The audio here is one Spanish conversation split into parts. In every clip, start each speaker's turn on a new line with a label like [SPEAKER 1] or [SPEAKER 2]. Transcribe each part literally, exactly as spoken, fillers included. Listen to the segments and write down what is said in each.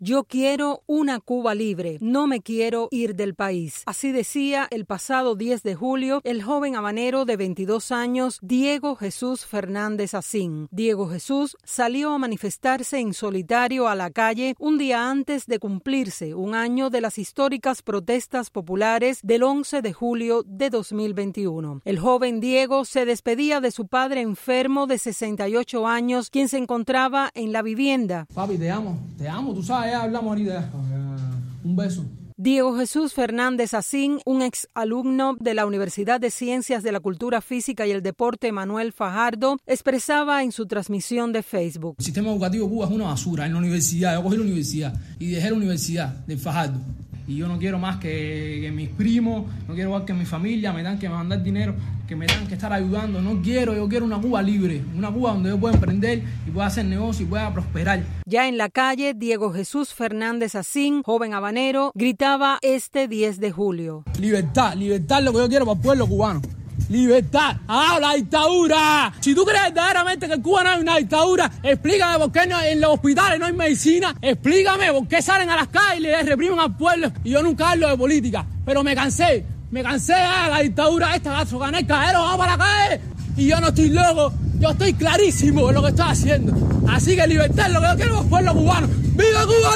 [SPEAKER 1] Yo quiero una Cuba libre, no me quiero ir del país. Así decía el pasado diez de julio el joven habanero de veintidós años, Diego Jesús Fernández Asín. Diego Jesús salió a manifestarse en solitario a la calle un día antes de cumplirse un año de las históricas protestas populares del once de julio de dos mil veintiuno. El joven Diego se despedía de su padre enfermo de sesenta y ocho años, quien se encontraba en la vivienda.
[SPEAKER 2] Papi, te amo, te amo, tú sabes, ya hablamos ahorita. Un beso.
[SPEAKER 1] Diego Jesús Fernández Asín, un ex alumno de la Universidad de Ciencias de la Cultura Física y el Deporte Manuel Fajardo, expresaba en su transmisión de Facebook.
[SPEAKER 2] El sistema educativo de Cuba es una basura. En la universidad, yo cogí la universidad y dejé la universidad del Fajardo. Y yo no quiero más que, que mis primos, no quiero más que mi familia me tengan que mandar dinero, que me tengan que estar ayudando. No quiero, yo quiero una Cuba libre, una Cuba donde yo pueda emprender y pueda hacer negocio y pueda prosperar.
[SPEAKER 1] Ya en la calle, Diego Jesús Fernández Asín, joven habanero, gritaba este diez de julio.
[SPEAKER 2] Libertad, libertad es lo que yo quiero para el pueblo cubano. ¡Libertad! ¡Ah, la dictadura! Si tú crees verdaderamente que en Cuba no hay una dictadura, explícame por qué no, en los hospitales no hay medicina. Explícame por qué salen a las calles y le reprimen al pueblo. Y yo nunca hablo de política, pero me cansé. Me cansé de la dictadura esta, gato, gané el cadero, vamos para la calle. Y yo no estoy loco, yo estoy clarísimo en lo que estoy haciendo. Así que libertad es lo que yo quiero para el pueblo cubano. ¡Viva Cuba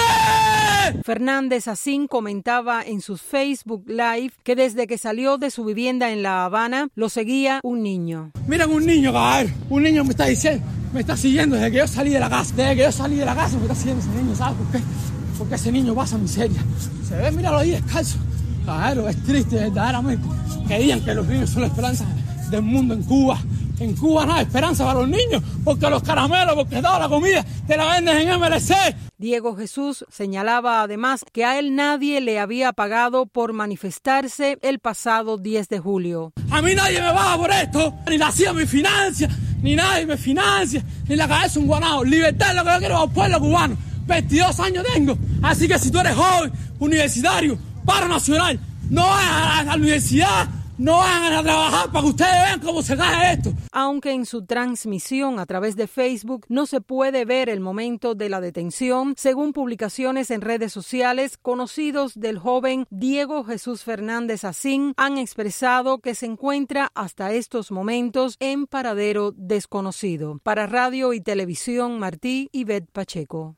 [SPEAKER 2] libre!
[SPEAKER 1] Fernández Asín comentaba en sus Facebook Live que desde que salió de su vivienda en La Habana lo seguía un niño.
[SPEAKER 2] Miren un niño, cabrón. Un niño me está diciendo, me está siguiendo desde que yo salí de la casa. Desde que yo salí de la casa me está siguiendo ese niño, ¿sabes por qué? Porque ese niño pasa miseria. Se ve, míralo ahí descalzo. Claro, es triste verdaderamente que digan que los niños son la esperanza del mundo en Cuba. En Cuba no hay esperanza para los niños, porque los caramelos, porque toda la comida te la venden en M L C.
[SPEAKER 1] Diego Jesús señalaba además que a él nadie le había pagado por manifestarse el pasado diez de julio.
[SPEAKER 2] A mí nadie me paga por esto, ni la C I A me financia, ni nadie me financia, ni la cabeza un guanao. Libertad es lo que yo quiero para el pueblo cubano. veintidós años tengo, así que si tú eres joven, universitario, paro nacional, no vayas a la universidad, no vayan a trabajar para que ustedes vean cómo se cae esto.
[SPEAKER 1] Aunque en su transmisión a través de Facebook no se puede ver el momento de la detención, según publicaciones en redes sociales, conocidos del joven Diego Jesús Fernández Asín han expresado que se encuentra hasta estos momentos en paradero desconocido. Para Radio y Televisión Martí, Ivette Pacheco.